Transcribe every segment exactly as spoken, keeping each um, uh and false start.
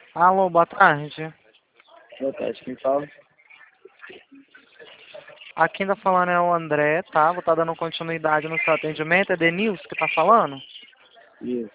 Alô, boa tarde. Boa tarde, quem fala? Aqui ainda falando é o André, tá? Vou estar dando continuidade no seu atendimento. É Denilson que tá falando? Isso.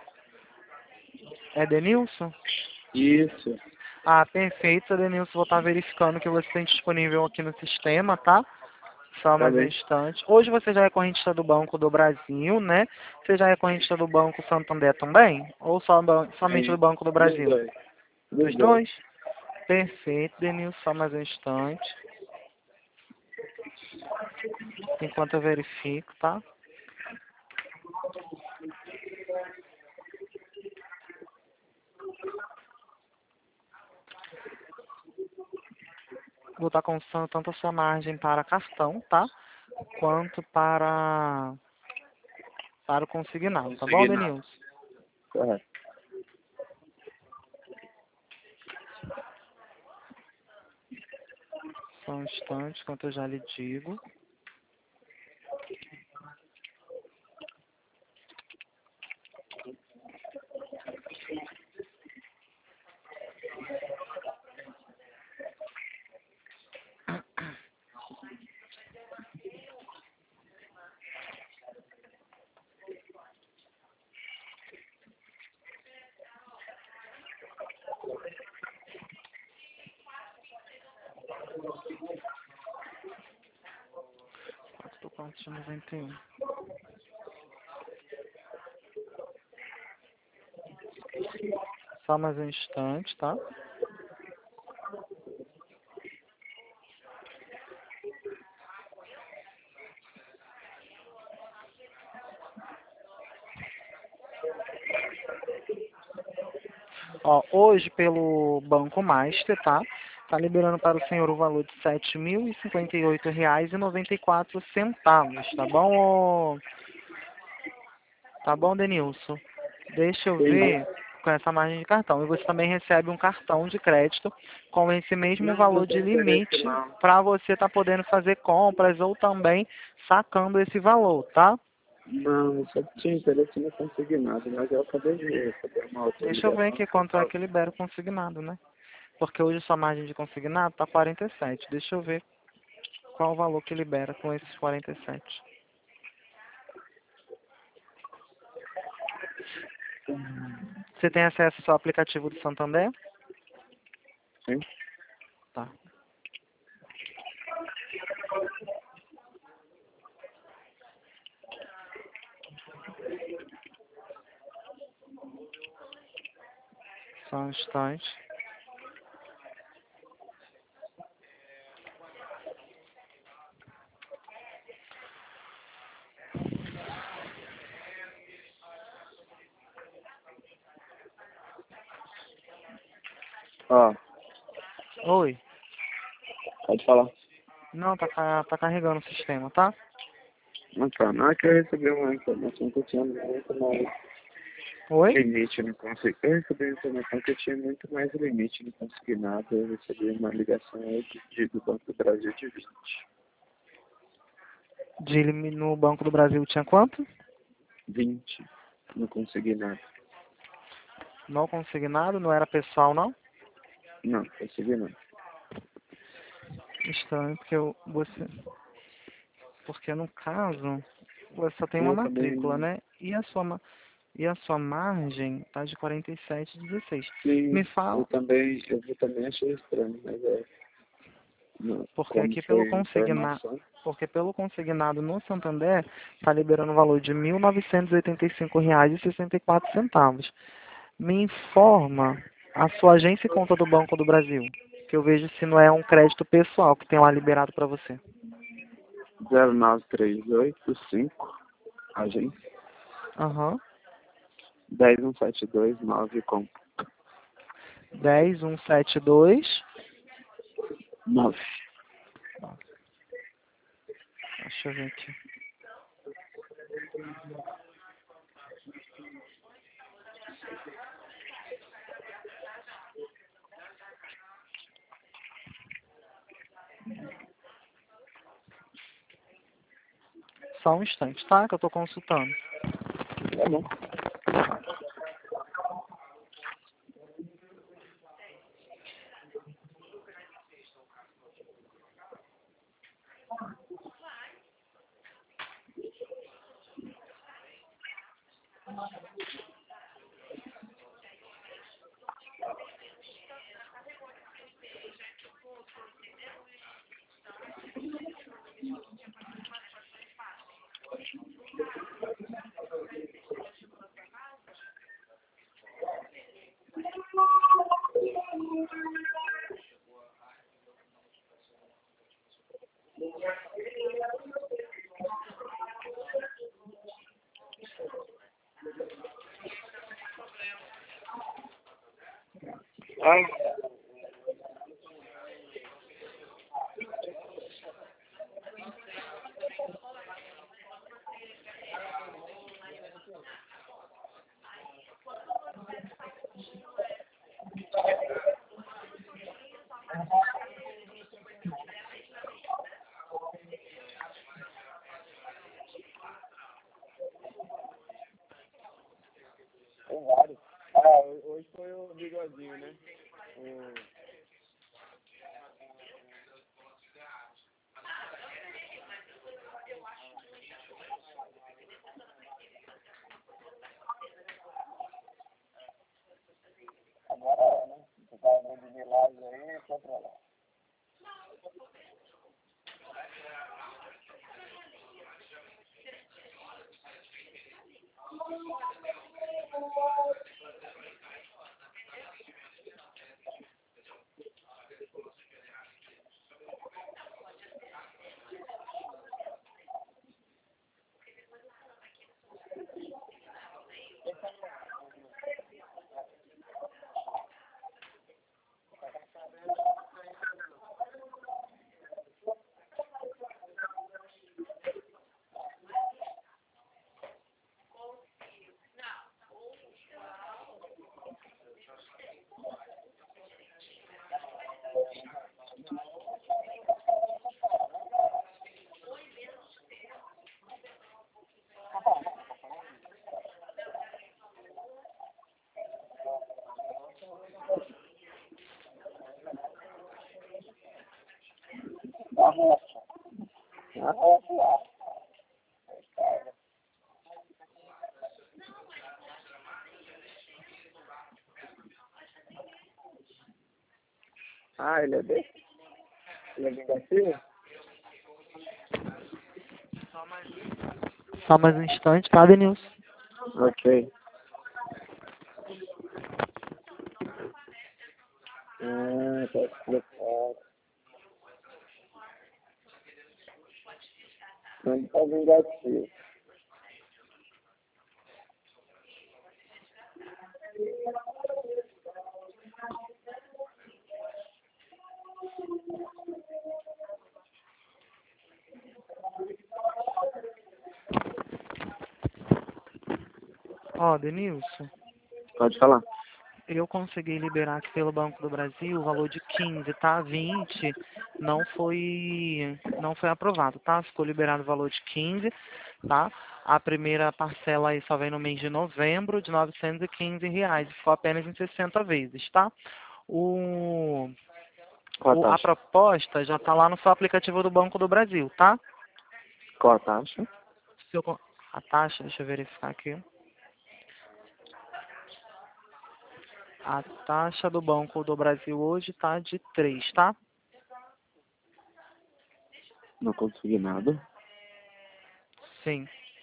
É Denilson? Isso. Ah, perfeito, Denilson. Vou estar verificando o que você tem disponível aqui no sistema, tá? Só Tá mais um bem. instante. Hoje você já é correntista do Banco do Brasil, né? Você já é correntista do Banco Santander também? Ou só, ban- somente do Sim. Banco do Dos Brasil? dois. Dos Dos dois. dois? Perfeito, Denilson. Só mais um instante. Enquanto eu verifico, tá? Vou estar consultando tanto a sua margem para cartão, tá? Quanto para, para o consignado, tá bom, Consegui nada. Denilson? Correto. Só um instante, enquanto eu já lhe digo. quatro quatro noventa e um. Só mais um instante, tá? Ó, hoje pelo Banco Master, tá? Tá liberando para o senhor o valor de sete mil e cinquenta e oito reais e noventa e quatro centavos, tá bom? ô- Tá bom, Denilson? Deixa eu Entendi. ver com essa margem de cartão. E você também recebe um cartão de crédito com esse mesmo Não, não valor de tem interesse limite não. para você estar podendo fazer compras ou também sacando esse valor, tá? Não, eu só tinha interesse no consignado, mas eu acabei de receber uma outra Deixa eu ver ligação aqui que eu quanto é falo. que libera o consignado, né? Porque hoje sua margem de consignado tá quarenta e sete. Deixa eu ver qual o valor que libera com esses quarenta e sete. Você tem acesso ao seu aplicativo do Santander? Sim? Tá. Só um instante. Ó, Oi. pode falar. Não, tá, ca- tá carregando o sistema, tá? Não, tá. Não é que eu recebi uma informação que eu tinha muito mais Oi? limite no consignado. Eu recebi uma informação que eu tinha muito mais limite no consignado. Eu recebi uma ligação aí de, do Banco do Brasil de vinte. De, lim- no Banco do Brasil tinha quanto? vinte no consignado. Não consignado, não era pessoal, não? Não, consegui não. Estranho, porque eu, você... Porque no caso, você só tem uma Eu matrícula, também, né? E a sua, ma- e a sua margem tá de quarenta e sete e dezesseis. Me sim, eu fala, também, eu também achei estranho, mas é, não, porque como aqui pelo foi consignado, informação, porque pelo consignado no Santander tá liberando o valor de mil novecentos e oitenta e cinco reais e sessenta e quatro centavos. Me informa a sua agência e conta do Banco do Brasil, que eu vejo se não é um crédito pessoal que tem lá liberado para você. zero nove três oito cinco, agência, Aham. dez um sete dois nove com dez um sete dois. nove. Deixa eu ver aqui. Só um instante, tá? Que eu tô consultando. Tá bom. Ah, tem vários. Ah, hoje foi o bigodinho, né? O... Agora é, né? Você tá vendo de milagre aí, só pra lá. A roça. A roça lá. Ah, ele é desse? Ele é vingativo? Só mais um instante, tá, Denilson? Ok. Ah, tá explicado. Não tá vingativo. Ó, Denilson, Pode falar. eu consegui liberar aqui pelo Banco do Brasil o valor de quinze, tá? vinte não foi, não foi aprovado, tá? Ficou liberado o valor de quinze, tá? A primeira parcela aí só vem no mês de novembro, de novecentos e quinze reais. Ficou apenas em sessenta vezes, tá? O, Qual a o, a taxa? proposta já tá lá no seu aplicativo do Banco do Brasil, tá? Qual a taxa? Se eu con- a taxa, deixa eu verificar aqui. A taxa do Banco do Brasil hoje tá de três, tá? Não consegui nada. Sim.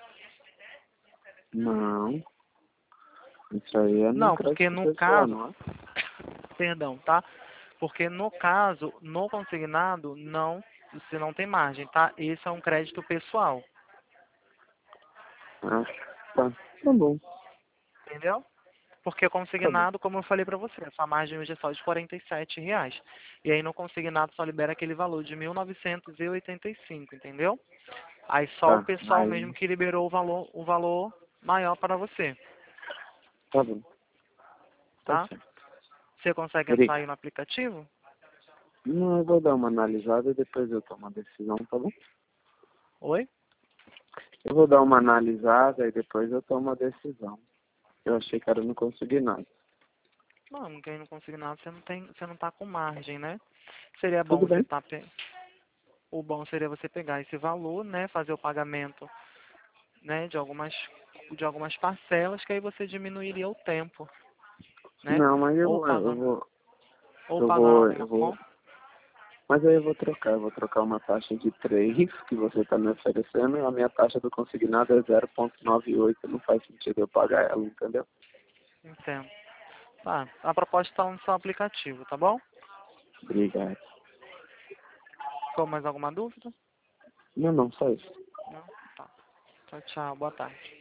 Não. Isso aí é no Não, porque crédito no pessoal, caso, não é? perdão, tá? Porque no caso, no consignado, não, você não tem margem, tá? Esse é um crédito pessoal, Ah, tá. Tá bom. entendeu? Porque Tá bom. consignado, como eu falei pra você, a sua margem hoje é só de quarenta e sete reais. E aí no consignado só libera aquele valor de mil novecentos e oitenta e cinco, entendeu? Aí só o Tá. pessoal mesmo Aí. que liberou o valor, o valor maior para você, Tá bom. Tá tá? certo. Você consegue entrar Obrigado. aí no aplicativo? Não, eu vou dar uma analisada e depois eu tomo a decisão, tá bom? Oi? Eu vou dar uma analisada e depois eu tomo a decisão. Eu achei que era no consignado. Não, não tem no consignado, você não tem, você não tá com margem, né? Seria bom Tudo você bem? tá pe- o bom seria você pegar esse valor, né, fazer o pagamento, né, de algumas de algumas parcelas, que aí você diminuiria o tempo, né? Não, mas eu, Ou vou- eu pagando, vou, ou eu pagando vou, alguma eu vou, conta. mas aí eu vou trocar, eu vou trocar uma taxa de três que você está me oferecendo, e a minha taxa do consignado é zero vírgula noventa e oito, não faz sentido eu pagar ela, entendeu? Entendo. Tá, a proposta está no seu aplicativo, tá bom? Obrigado. Ficou mais alguma dúvida? Não, não, só isso. Não? Tá. Tchau, tchau. Boa tarde.